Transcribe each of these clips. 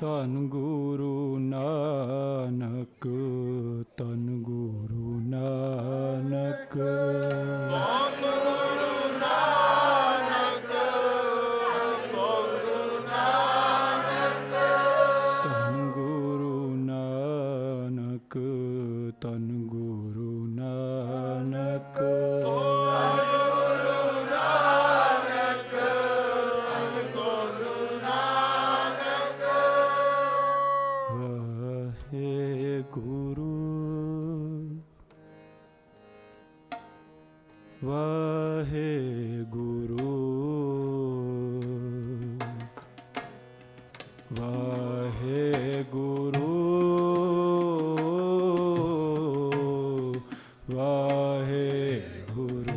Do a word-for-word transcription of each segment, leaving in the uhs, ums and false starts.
ਧੰਨ ਗੁਰੂ ਨਾਨਕ, ਧੰਨ ਗੁਰੂ ਨਾਨਕ। ਧੰਨ ਗੁਰੂ ਨਾਨਕ, ਧੰਨ ਗੁਰੂ ਨਾਨਕ, ਧੰਨ ਗੁਰੂ ਨਾਨਕ। ਵਾਹਿਗੁਰੂ, ਵਾਹਿਗੁਰੂ, ਵਾਹਿਗੁਰੂ,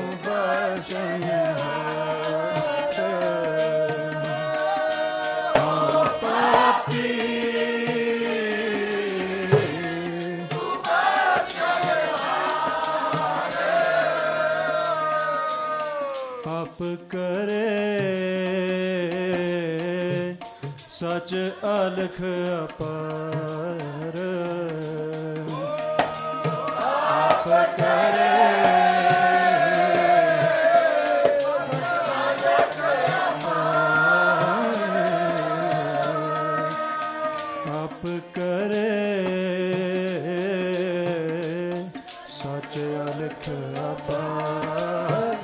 Oh आप करे सच अलख अपार, आप करे आप करे सच अलख अपार।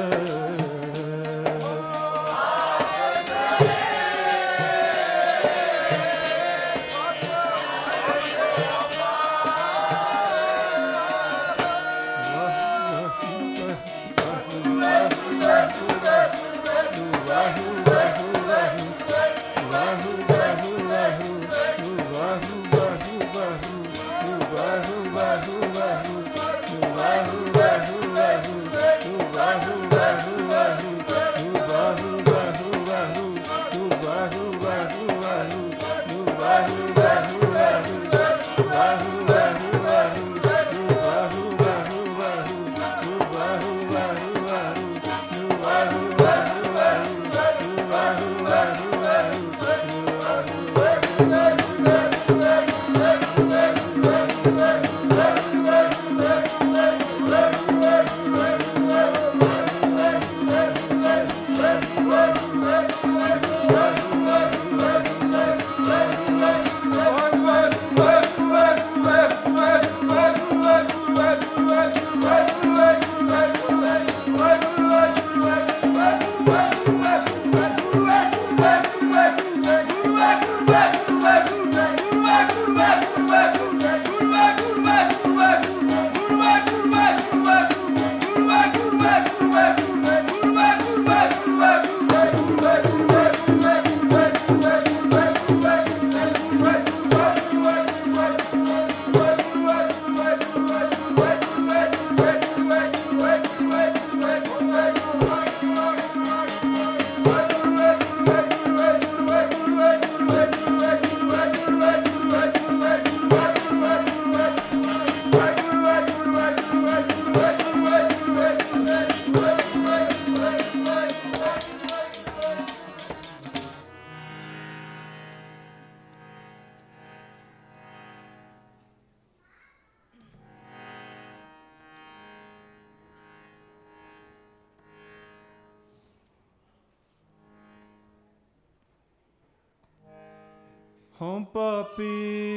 हों पापी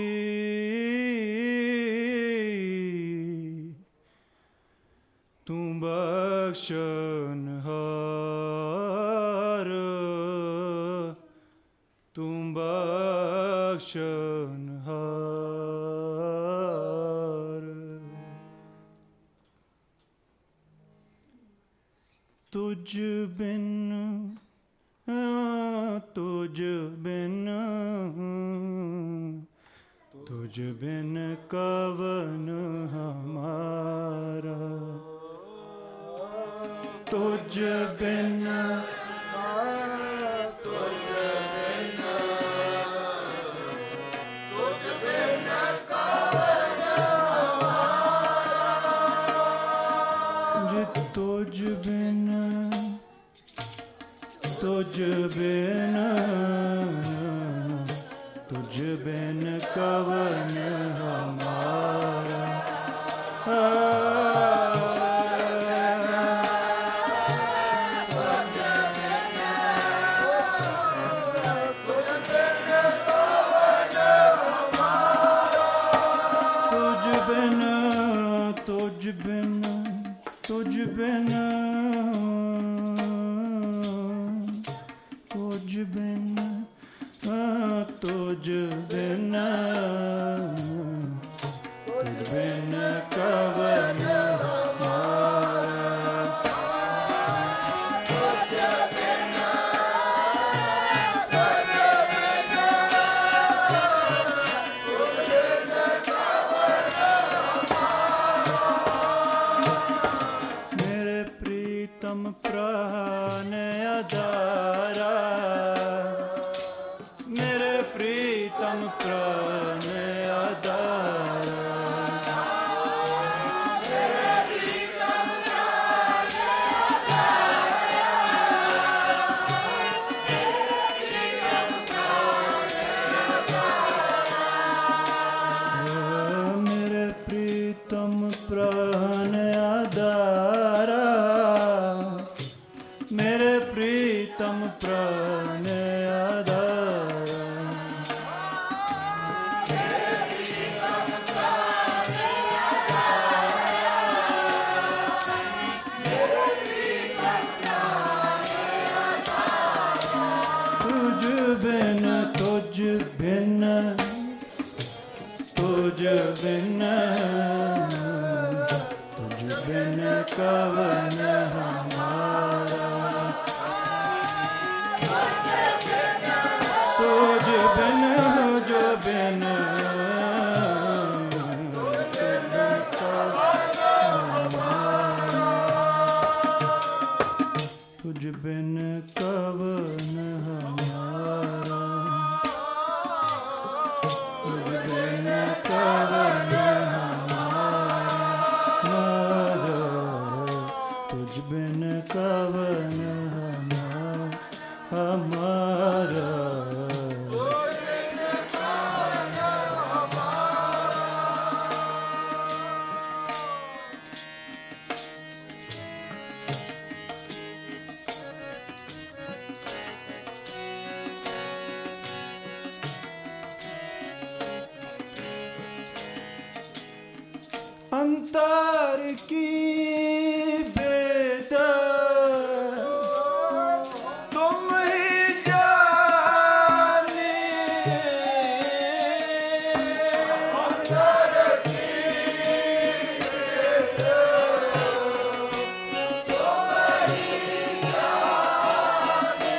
तू बख्शनहार, तू बख्शनहार। तुझ बिन तुझ बिन तुझ बिन कवन हमारा, तुझ बिन तुझ बिन तुझ बिन कवन हमारा, तुझ बिन तुझ बिन तुझ बिन कवन हमारा। तुझ बिन तुझ बिन तुझ बिन तुझ बिन तुझ बिन तुझ बिन कवन हमारा। मेरे प्रीतम प्राण अदारा, मेरे प्रिय बिन तुझ बिन तुझ बिन तुझ बिन कवन हमारा तुझ बिन जो बिन तुझ बिन कवन हमारा तुझ बिन कवन हमारा तुझ बिन कवन हमारा अंतर की बेद तुम ही जाने अंतर की बेद तुम ही जाने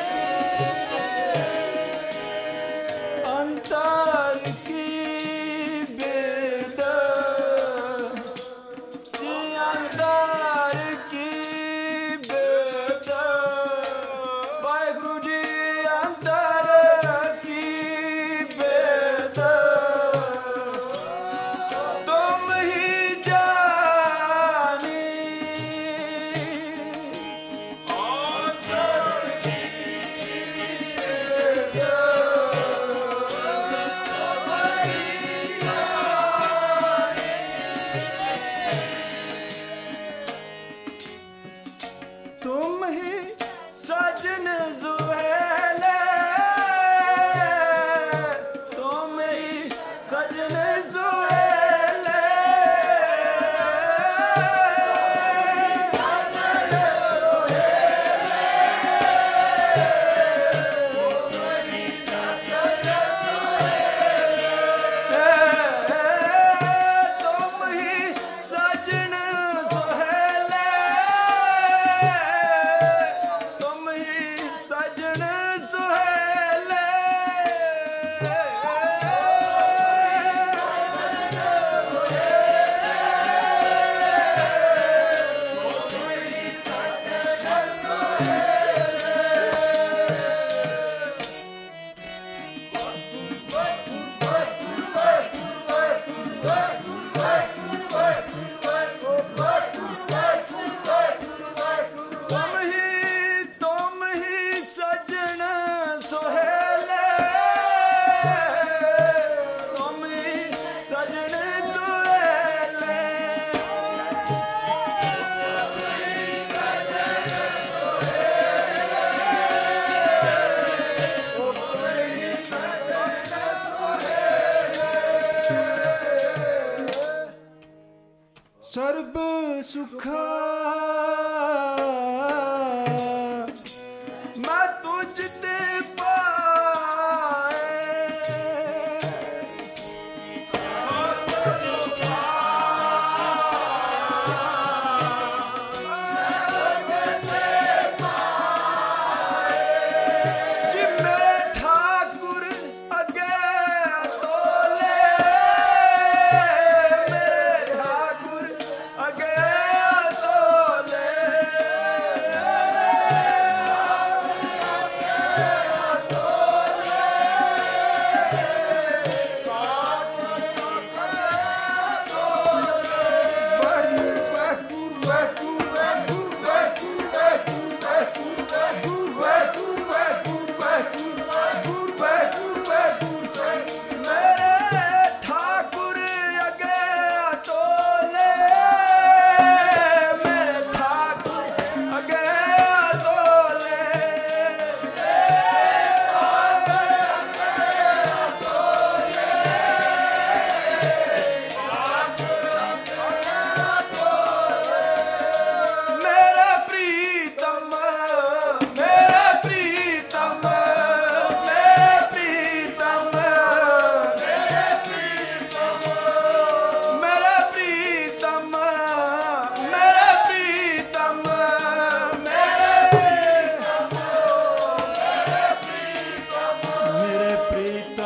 अंतर की बेद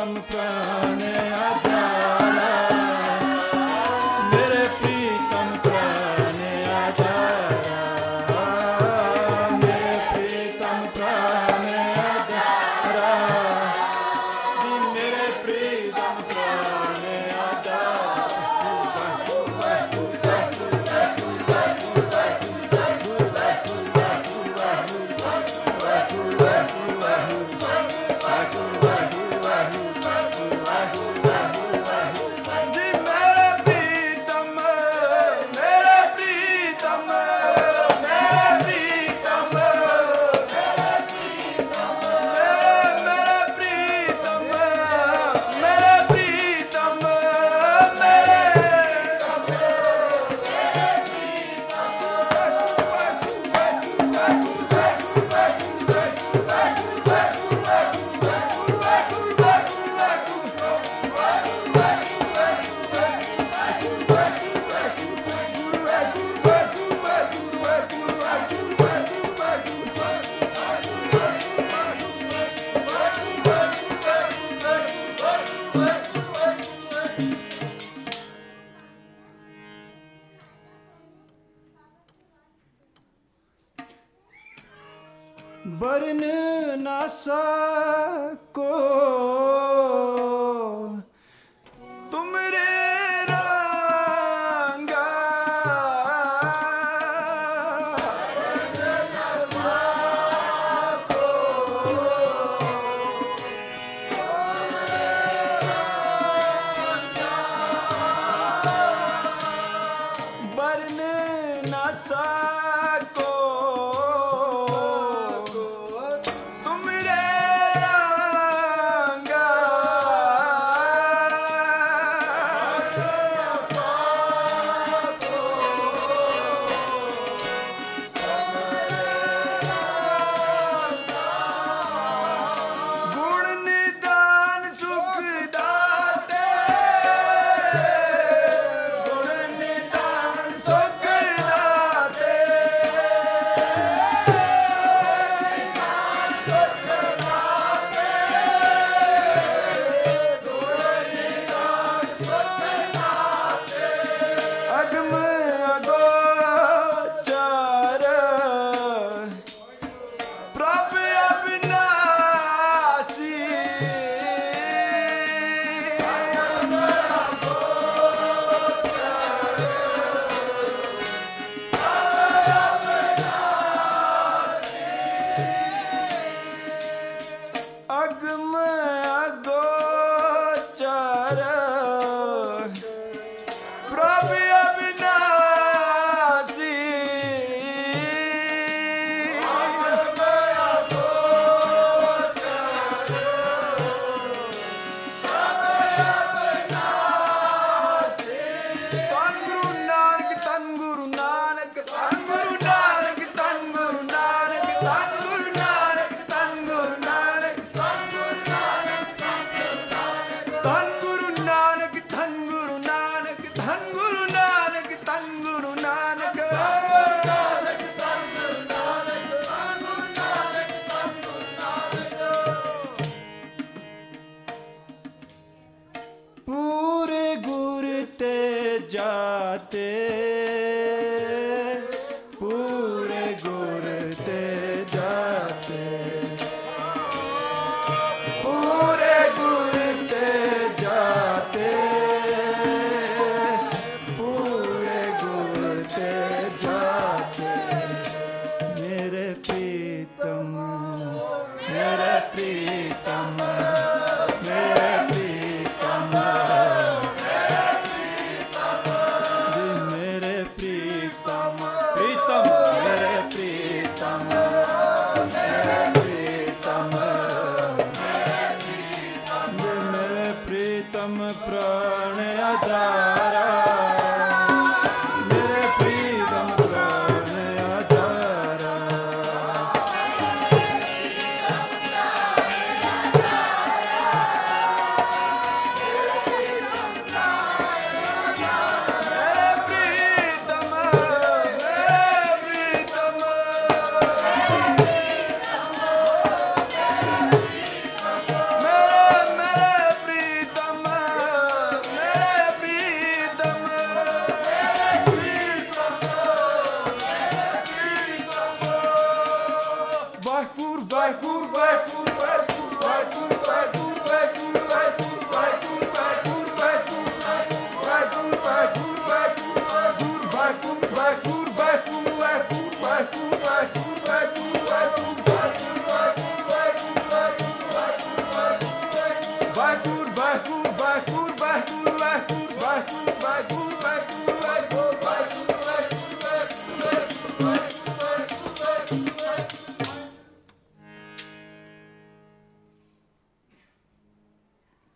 प्रीतम प्राण आधारा, मेरे प्रीतम प्राण आधारा, मेरे प्रीतम प्राण आधारा, जी मेरे प्रीतम प्राण बरन ना सको तुमरे रंगा, बरन ना सको जाते पूरे गुर ते जाते, पूरे गुर ते जाते, पूरे गुर ते जाते, मेरे प्रीतम मेरे प्रीतम मेरे प्रीतम, प्राण आधारा, मेरे प्रीतम प्राण आधारा,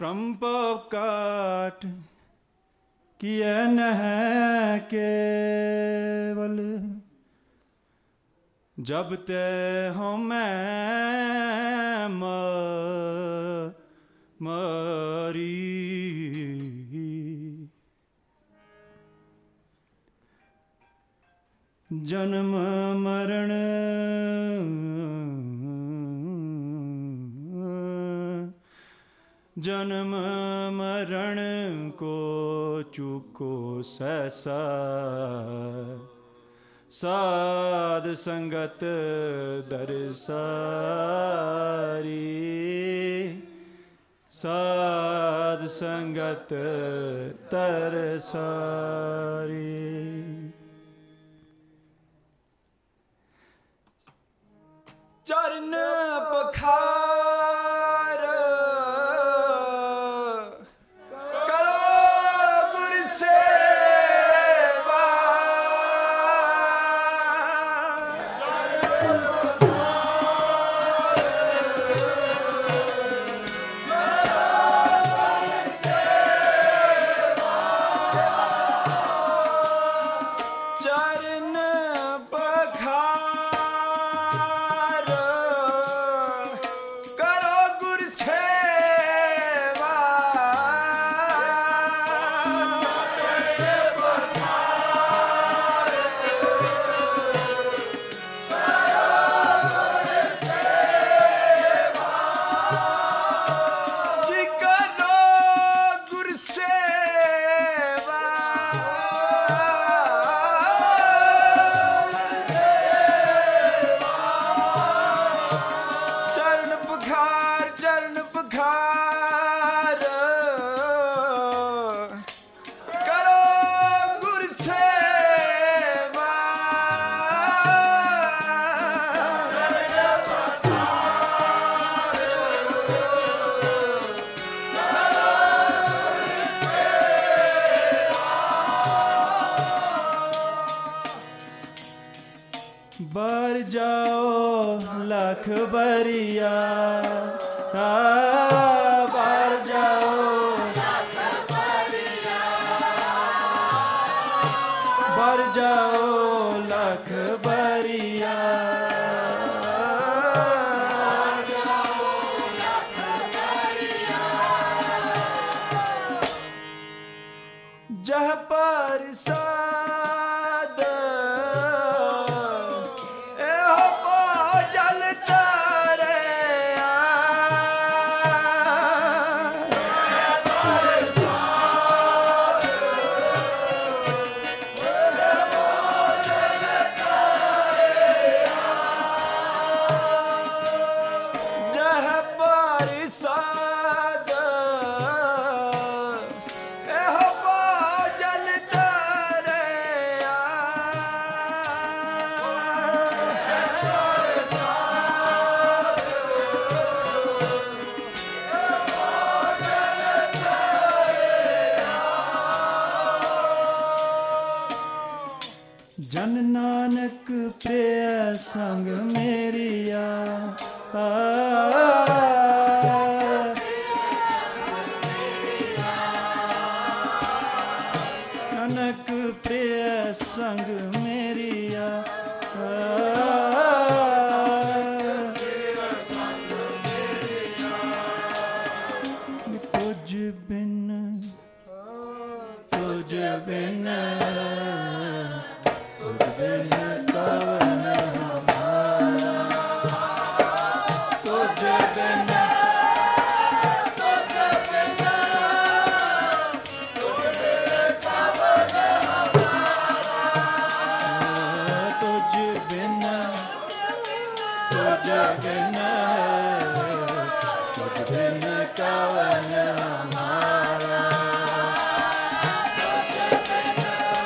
प्रम्पकाट किए न है केवल, जब ते हो मैं मरी। जन्म मरण जन्म मरण को चूको सहसा, साध संगत दरसारी, साध संगत तरसारी। चरण पखार करो गुर सेवा, चरण पखार करो गुर सेवा, जी करो गुर सेवा, चरण पखार चरण पखार करो गुर सेवा, बर जाओ लाख बरिया, आ, बार जाओ बर जाओ लाख बरिया, जह पर साद एहो जल तारे जह पर साद एहो जल तारे जन नानक प्रिय संग मेरिया, आ, नानक प्रिय संग मेरिया, आ, तुझ बिन तुझ बिन तुझ बिन कवन हमारा, तुझ बिन तुझ बिन तुझ बिन तुझ बिन कवन हमारा,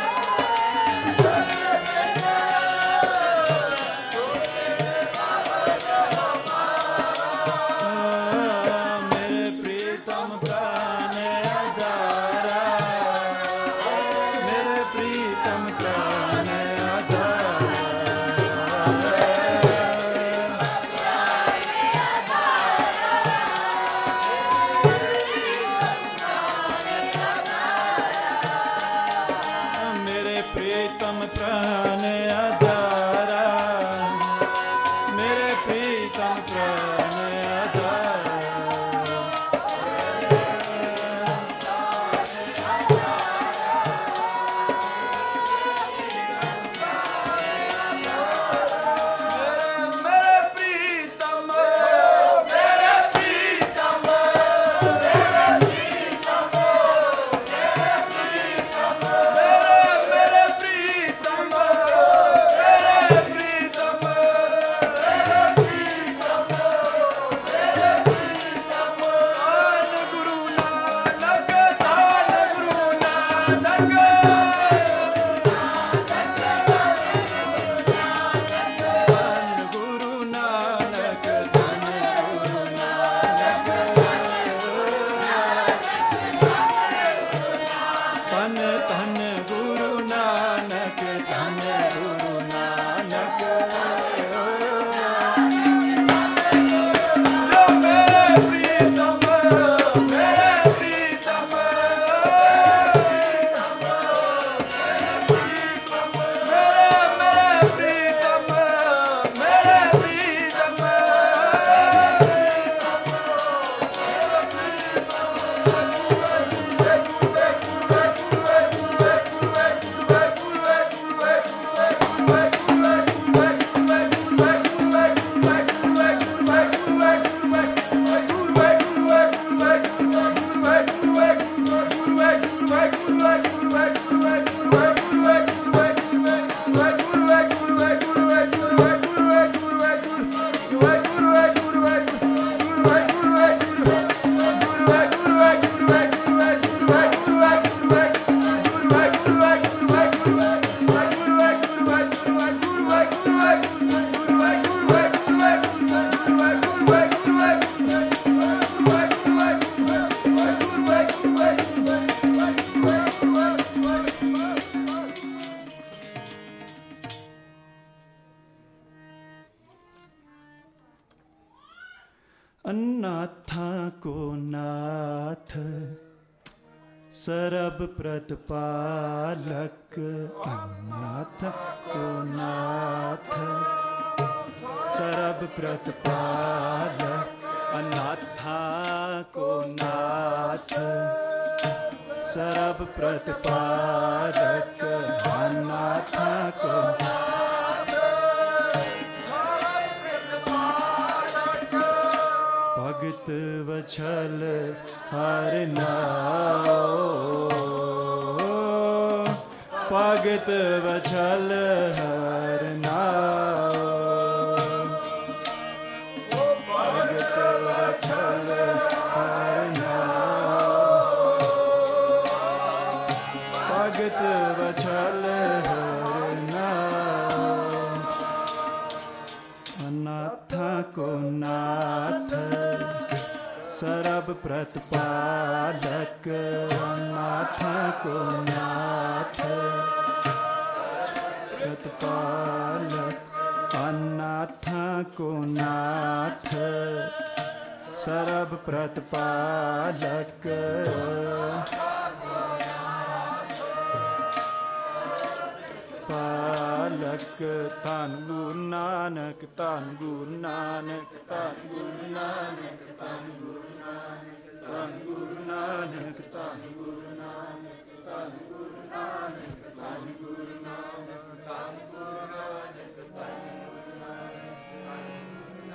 को नाथ सरब प्रतिपालक, अनाथ को नाथ सरब प्रतिपालक, अनाथा को नाथ सरब प्रतिपालक, अनाथा को भगत वछल हर नाओ, भगत वछल हर नाओ, भगत वछल हर नाओ, भगत वछल हर नाओ, अनाथा को नाथ सरब प्रतिपालक, अनाथ को नाथ प्रतिपालक, अनाथ को नाथ सरब प्रतिपालक, पालक। धन गुरु नानक, धन गुरु नानक, धन गुरु नानक, धन गुरु नानक, धन गुरु नानक, धन